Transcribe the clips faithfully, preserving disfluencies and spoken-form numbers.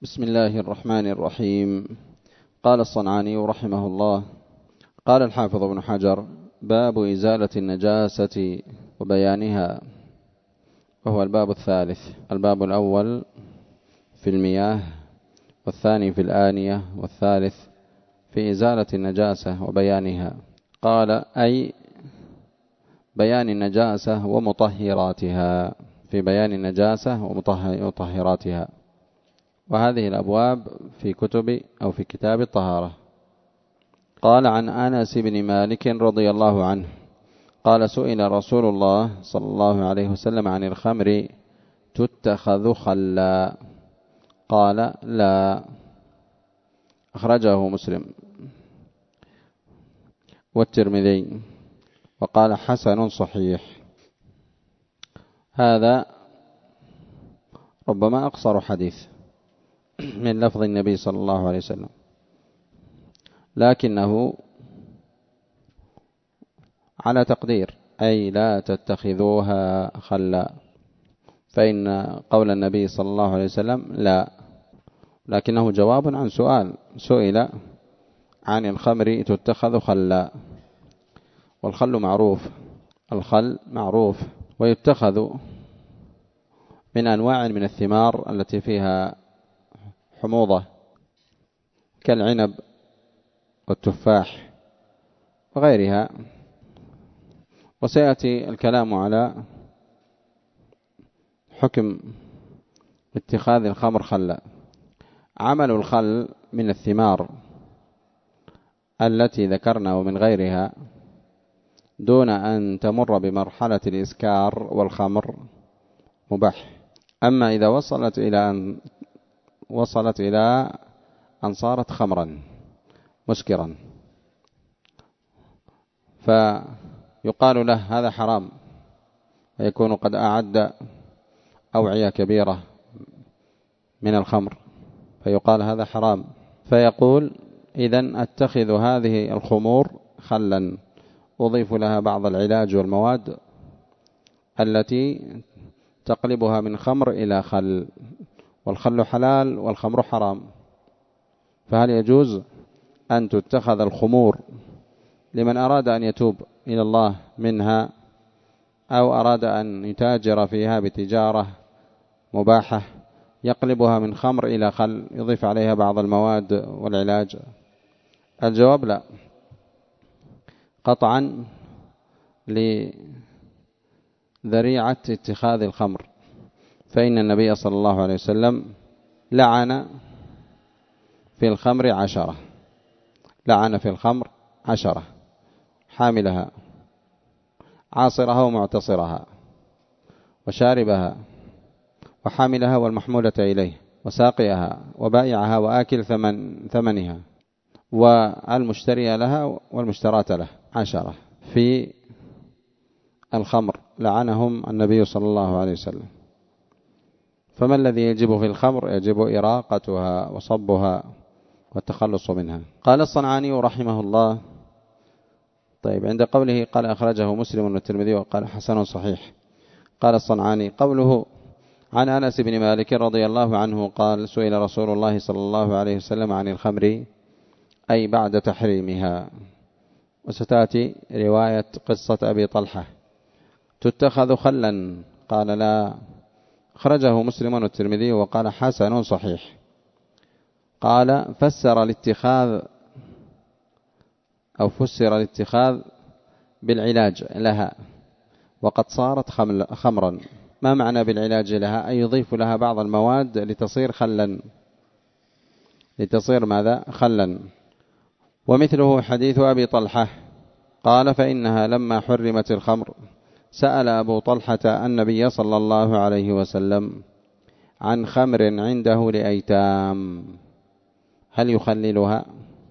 بسم الله الرحمن الرحيم. قال الصنعاني رحمه الله: قال الحافظ ابن حجر: باب إزالة النجاسة وبيانها، وهو الباب الثالث. الباب الأول في المياه، والثاني في الآنية، والثالث في إزالة النجاسة وبيانها. قال: أي بيان النجاسة ومطهراتها، في بيان النجاسة ومطهراتها. وهذه الأبواب في كتب أو في كتاب الطهارة. قال: عن أنس بن مالك رضي الله عنه قال: سئل رسول الله صلى الله عليه وسلم عن الخمر تتخذ خلا؟ قال: لا. أخرجه مسلم والترمذي وقال: حسن صحيح. هذا ربما أقصر حديث من لفظ النبي صلى الله عليه وسلم، لكنه على تقدير، أي لا تتخذوها خلا، فإن قول النبي صلى الله عليه وسلم لا، لكنه جواب عن سؤال سئل عن الخمر تتخذ خلا. والخل معروف، الخل معروف ويتخذ من أنواع من الثمار التي فيها حموضة كالعنب والتفاح وغيرها. وسيأتي الكلام على حكم اتخاذ الخمر خلا. عمل الخل من الثمار التي ذكرنا ومن غيرها دون أن تمر بمرحلة الإسكار والخمر مباح. أما إذا وصلت إلى أن وصلت إلى أن صارت خمرا مسكرا فيقال له هذا حرام، ويكون قد أعد أوعية كبيرة من الخمر، فيقال هذا حرام، فيقول: إذن أتخذ هذه الخمور خلا، أضيف لها بعض العلاج والمواد التي تقلبها من خمر إلى خل، والخل حلال والخمر حرام. فهل يجوز أن تتخذ الخمور لمن أراد أن يتوب إلى الله منها، أو أراد أن يتاجر فيها بتجارة مباحة يقلبها من خمر إلى خل يضيف عليها بعض المواد والعلاج؟ الجواب لا، قطعا لذريعة اتخاذ الخمر، فإن النبي صلى الله عليه وسلم لعن في الخمر عشرة لعن في الخمر عشرة: حاملها، عاصرها ومعتصرها، وشاربها، وحاملها والمحمولة إليه، وساقيها، وبائعها، وآكل ثمن ثمنها، والمشتري لها والمشتراة له. عشرة في الخمر لعنهم النبي صلى الله عليه وسلم. فما الذي يجب في الخمر؟ يجب إراقتها وصبها والتخلص منها. قال الصنعاني رحمه الله: طيب، عند قوله قال أخرجه مسلم والترمذي وقال حسن صحيح، قال الصنعاني: قوله عن أنس بن مالك رضي الله عنه قال: سئل رسول الله صلى الله عليه وسلم عن الخمر، أي بعد تحريمها. وستأتي رواية قصة أبي طلحة: تتخذ خلا؟ قال: لا. أخرجه مسلم والترمذي وقال حسن صحيح. قال: فسر الاتخاذ أو فسر الاتخاذ بالعلاج لها، وقد صارت خمرا. ما معنى بالعلاج لها؟ أي يضيف لها بعض المواد لتصير خلا، لتصير ماذا؟ خلا. ومثله حديث أبي طلحة قال: فإنها لما حرمت الخمر سأل أبو طلحة النبي صلى الله عليه وسلم عن خمر عنده لأيتام هل يخللها؟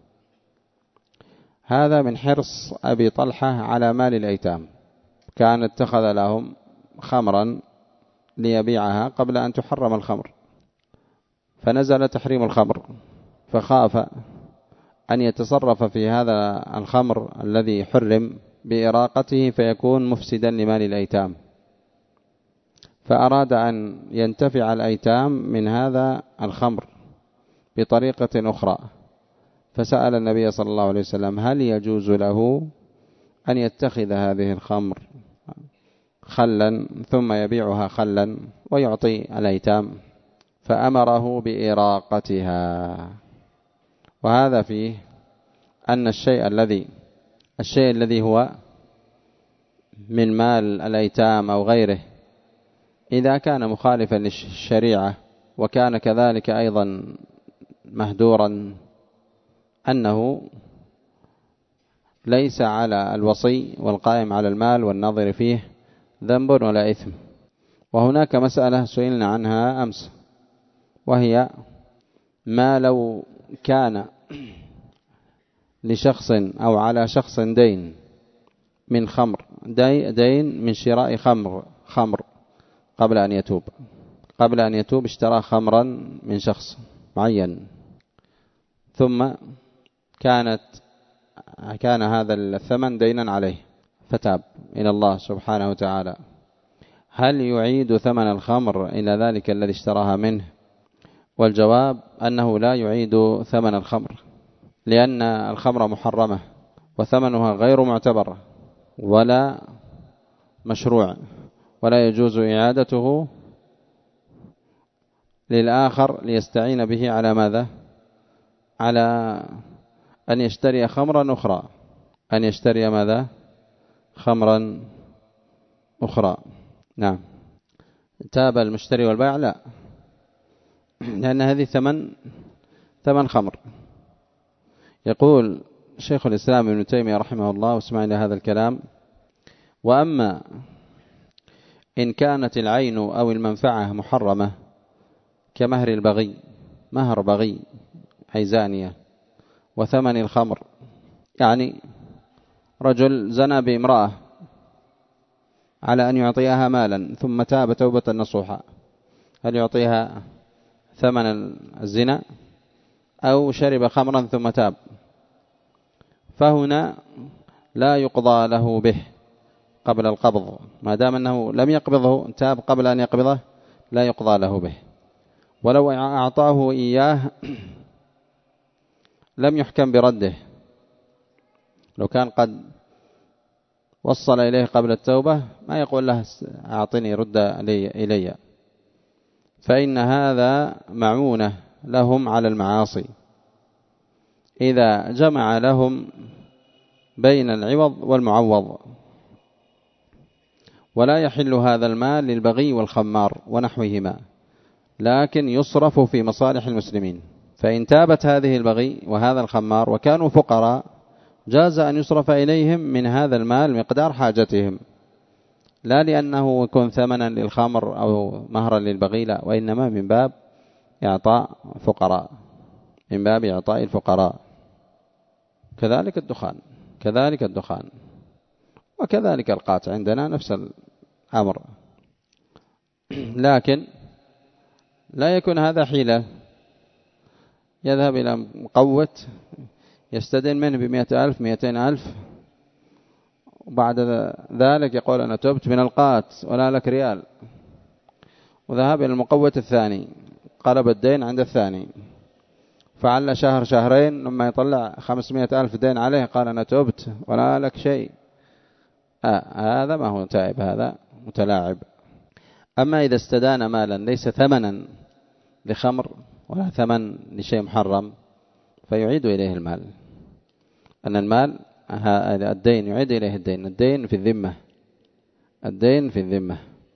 هذا من حرص أبي طلحة على مال الأيتام، كان اتخذ لهم خمرا ليبيعها قبل أن تحرم الخمر، فنزل تحريم الخمر، فخاف أن يتصرف في هذا الخمر الذي حرم بإراقته فيكون مفسدا لمال الأيتام، فأراد أن ينتفع الأيتام من هذا الخمر بطريقة أخرى، فسأل النبي صلى الله عليه وسلم هل يجوز له أن يتخذ هذه الخمر خلا ثم يبيعها خلا ويعطي الأيتام، فأمره بإراقتها. وهذا فيه أن الشيء الذي الشيء الذي هو من مال الأيتام أو غيره إذا كان مخالفا للشريعة وكان كذلك أيضا مهدورا، أنه ليس على الوصي والقائم على المال والناظر فيه ذنب ولا إثم. وهناك مسألة سئلنا عنها أمس، وهي ما لو كان لشخص أو على شخص دين من خمر، دين من شراء خمر خمر قبل أن يتوب قبل أن يتوب اشترى خمرا من شخص معين، ثم كانت كان هذا الثمن دينا عليه فتاب إلى الله سبحانه وتعالى، هل يعيد ثمن الخمر إلى ذلك الذي اشتراها منه؟ والجواب أنه لا يعيد ثمن الخمر، لأن الخمر محرمة وثمنها غير معتبر ولا مشروع، ولا يجوز إعادته للآخر ليستعين به على ماذا؟ على أن يشتري خمرا أخرى أن يشتري ماذا؟ خمرا أخرى. نعم. تاب المشتري والبائع؟ لا، لأن هذه ثمن ثمن خمر. يقول شيخ الإسلام ابن تيمية رحمه الله، واسمع إلى هذا الكلام: وأما إن كانت العين أو المنفعة محرمة كمهر البغي، مهر بغي أي زانية، وثمن الخمر، يعني رجل زنى بامرأة على أن يعطيها مالا ثم تاب توبة نصوحا، هل يعطيها ثمن الزنا أو شرب خمرا ثم تاب؟ فهنا لا يقضى له به قبل القبض، ما دام أنه لم يقبضه، تاب قبل أن يقبضه، لا يقضى له به. ولو أعطاه إياه لم يحكم برده، لو كان قد وصل إليه قبل التوبة ما يقول له أعطني رد إلي، فإن هذا معونة لهم على المعاصي إذا جمع لهم بين العوض والمعوض. ولا يحل هذا المال للبغي والخمار ونحوهما، لكن يصرف في مصالح المسلمين. فإن تابت هذه البغي وهذا الخمار وكانوا فقراء، جاز أن يصرف إليهم من هذا المال مقدار حاجتهم، لا لأنه يكون ثمنا للخمر أو مهرا للبغي، لا، وإنما من باب إعطاء فقراء، من باب إعطاء الفقراء. كذلك الدخان كذلك الدخان وكذلك القاطع عندنا نفس الأمر، لكن لا يكون هذا حيلة، يذهب إلى مقوت يستدين منه بمئة ألف مئتين ألف، وبعد ذلك يقول أنا تبت من القات ولا لك ريال، وذهب إلى المقوت الثاني قلب الدين عند الثاني، فعل شهر شهرين لما يطلع خمسمائة ألف دين عليه قال أنا تبت ولا لك شيء. آه هذا ما هو تائب، هذا متلاعب. أما إذا استدان مالا ليس ثمنا لخمر ولا ثمن لشيء محرم فيعيد إليه المال، أن المال الدين يعيد إليه الدين، الدين في الذمة الدين في الذمة.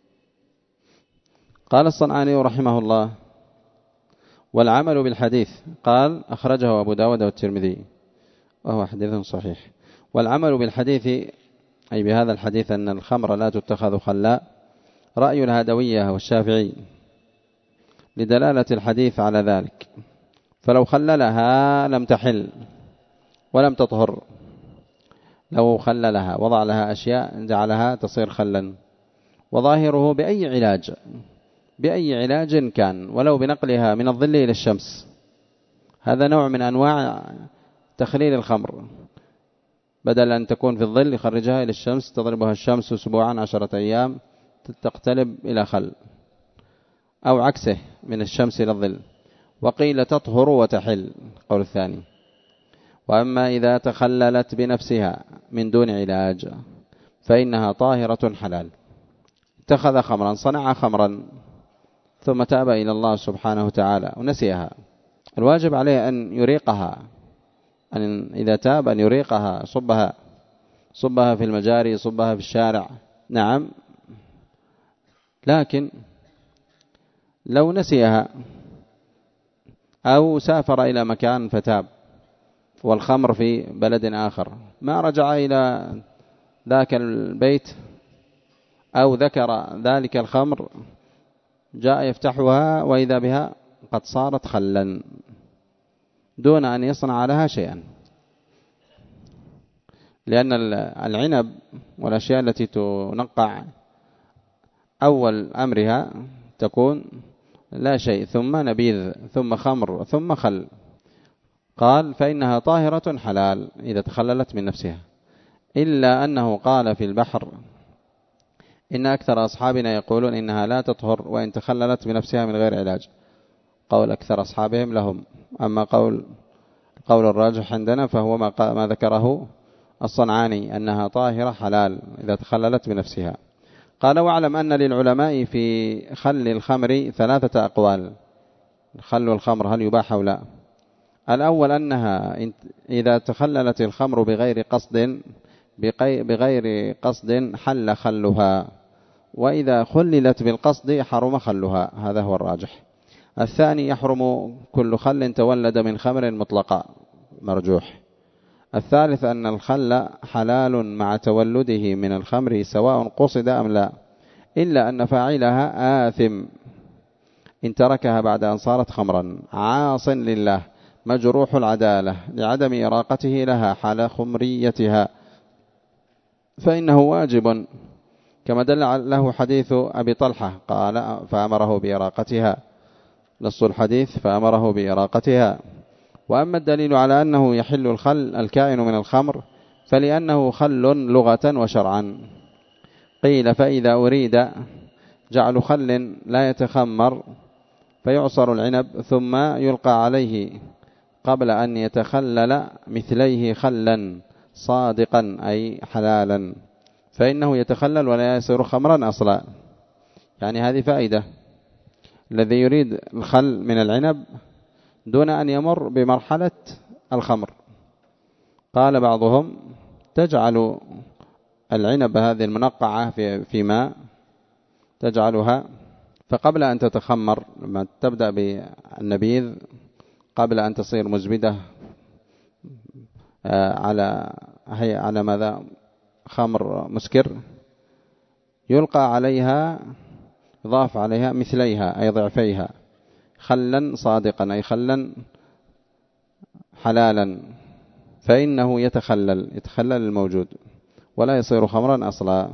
قال الصنعاني رحمه الله: والعمل بالحديث، قال أخرجه أبو داود والترمذي وهو حديث صحيح. والعمل بالحديث أي بهذا الحديث أن الخمر لا تتخذ خلاء، رأي الهدوية والشافعي لدلالة الحديث على ذلك، فلو خللها لم تحل ولم تطهر، لو خللها وضع لها أشياء جعلها تصير خلا، وظاهره بأي علاج بأي علاج كان، ولو بنقلها من الظل إلى الشمس، هذا نوع من أنواع تخليل الخمر، بدل أن تكون في الظل يخرجها إلى الشمس، تضربها الشمس أسبوعا عشرة أيام تقتلب إلى خل، أو عكسه من الشمس إلى الظل. وقيل تطهر وتحل قول الثاني. وأما إذا تخللت بنفسها من دون علاج فإنها طاهرة حلال. اتخذ خمرا، صنع خمرا، ثم تاب إلى الله سبحانه وتعالى ونسيها، الواجب عليه أن يريقها، أن إذا تاب أن يريقها، صبها صبها في المجاري، صبها في الشارع، نعم. لكن لو نسيها أو سافر إلى مكان فتاب والخمر في بلد آخر، ما رجع إلى ذاك البيت أو ذكر ذلك الخمر، جاء يفتحها وإذا بها قد صارت خلا دون أن يصنع لها شيئا، لأن العنب والأشياء التي تنقع أول أمرها تكون لا شيء، ثم نبيذ، ثم خمر، ثم خل. قال فإنها طاهرة حلال إذا تخللت من نفسها، إلا أنه قال في البحر إن أكثر أصحابنا يقولون إنها لا تطهر وإن تخللت بنفسها من غير علاج، قول أكثر أصحابهم لهم. أما قول قول الراجح عندنا فهو ما, ما ذكره الصنعاني أنها طاهرة حلال إذا تخللت بنفسها. قال واعلم أن للعلماء في خل الخمر ثلاثة أقوال. خل الخمر هل يباح أو لا؟ الأول أنها إذا تخللت الخمر بغير قصد بغير قصد حل خلها، وإذا خللت بالقصد حرم خلها، هذا هو الراجح. الثاني يحرم كل خل تولد من خمر مطلقا، مرجوح. الثالث أن الخل حلال مع تولده من الخمر سواء قصد أم لا، إلا أن فاعلها آثم إن تركها بعد أن صارت خمرا، عاص لله مجروح العدالة لعدم إراقته لها حال خمريتها، فإنه واجب كما دل له حديث أبي طلحة قال فأمره بإراقتها، نص الحديث فأمره بإراقتها. وأما الدليل على أنه يحل الخل الكائن من الخمر فلأنه خل لغة وشرعا. قيل فإذا أريد جعل خل لا يتخمر فيعصر العنب ثم يلقى عليه قبل أن يتخلل مثليه خلا صادقا أي حلالا، فإنه يتخلل ولا يصير خمرا أصلا. يعني هذه فائدة، الذي يريد الخل من العنب دون أن يمر بمرحلة الخمر. قال بعضهم تجعل العنب هذه المنقعة في, في ماء تجعلها، فقبل أن تتخمر لما تبدأ بالنبيذ قبل أن تصير مزبدة على هي على ماذا خمر مسكر، يلقى عليها يضاف عليها مثليها أي ضعفيها خلا صادقا أي خلا حلالا، فإنه يتخلل يتخلل الموجود ولا يصير خمرا أصلا.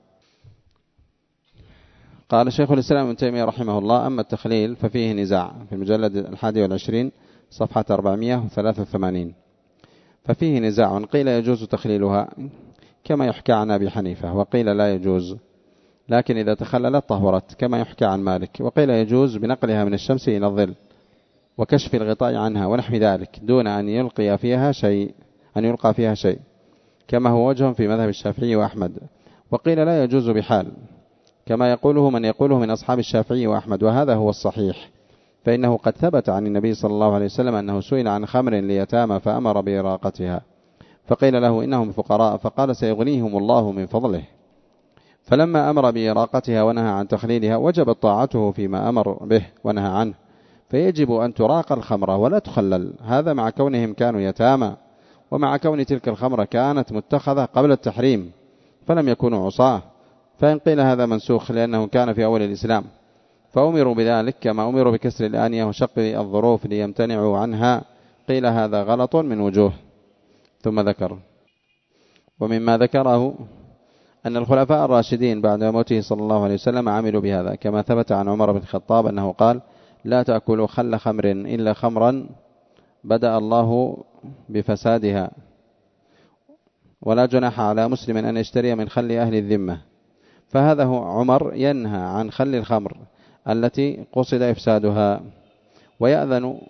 قال شيخ الإسلام ابن تيمية رحمه الله أما التخليل ففيه نزاع في المجلد الحادي والعشرين صفحة أربعمائة وثلاثة وثمانين، ففيه نزاع، قيل يجوز تخليلها كما يحكى عن أبي حنيفة، وقيل لا يجوز لكن إذا تخللت طهرت كما يحكى عن مالك، وقيل يجوز بنقلها من الشمس إلى الظل وكشف الغطاء عنها ونحو ذلك دون أن يلقي فيها شيء أن يلقى فيها شيء كما هو وجه في مذهب الشافعي وأحمد. وقيل لا يجوز بحال كما يقوله من يقوله من أصحاب الشافعي وأحمد، وهذا هو الصحيح، فإنه قد ثبت عن النبي صلى الله عليه وسلم أنه سئل عن خمر ليتامى فأمر بإراقتها، فقيل له إنهم فقراء فقال سيغنيهم الله من فضله، فلما أمر بإراقتها ونهى عن تخليلها وجبت طاعته فيما أمر به ونهى عنه، فيجب أن تراق الخمرة ولا تخلل، هذا مع كونهم كانوا يتامى ومع كون تلك الخمرة كانت متخذة قبل التحريم فلم يكونوا عصاه. فإن قيل هذا منسوخ لأنه كان في أول الإسلام فأمروا بذلك كما أمروا بكسر الآنية وشق الظروف ليمتنعوا عنها، قيل هذا غلط من وجوه. ثم ذكر ومما ذكره أن الخلفاء الراشدين بعد موته صلى الله عليه وسلم عملوا بهذا، كما ثبت عن عمر بن الخطاب أنه قال لا تأكلوا خل خمر إلا خمرا بدأ الله بفسادها، ولا جناح على مسلم أن يشتري من خل أهل الذمة. فهذا هو عمر ينهى عن خل الخمر التي قصد إفسادها، ويأذن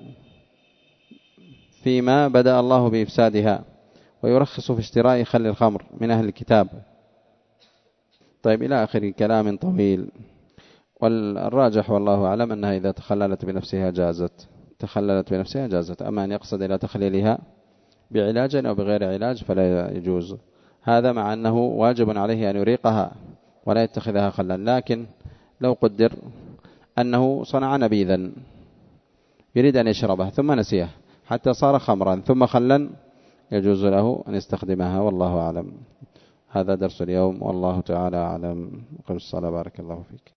فيما بدأ الله بإفسادها، ويرخص في اشتراء خل الخمر من أهل الكتاب. طيب إلى آخر كلام طويل. والراجح والله أعلم أنها إذا تخللت بنفسها جازت تخللت بنفسها جازت أما أن يقصد إلى تخليلها بعلاج أو بغير علاج فلا يجوز هذا، مع أنه واجب عليه أن يريقها ولا يتخذها خلا. لكن لو قدر أنه صنع نبيذا يريد أن يشربه ثم نسيه حتى صار خمرا ثم خلا، يجوز له أن يستخدمها والله أعلم. هذا درس اليوم والله تعالى أعلم. قل الصلاة بارك الله فيك.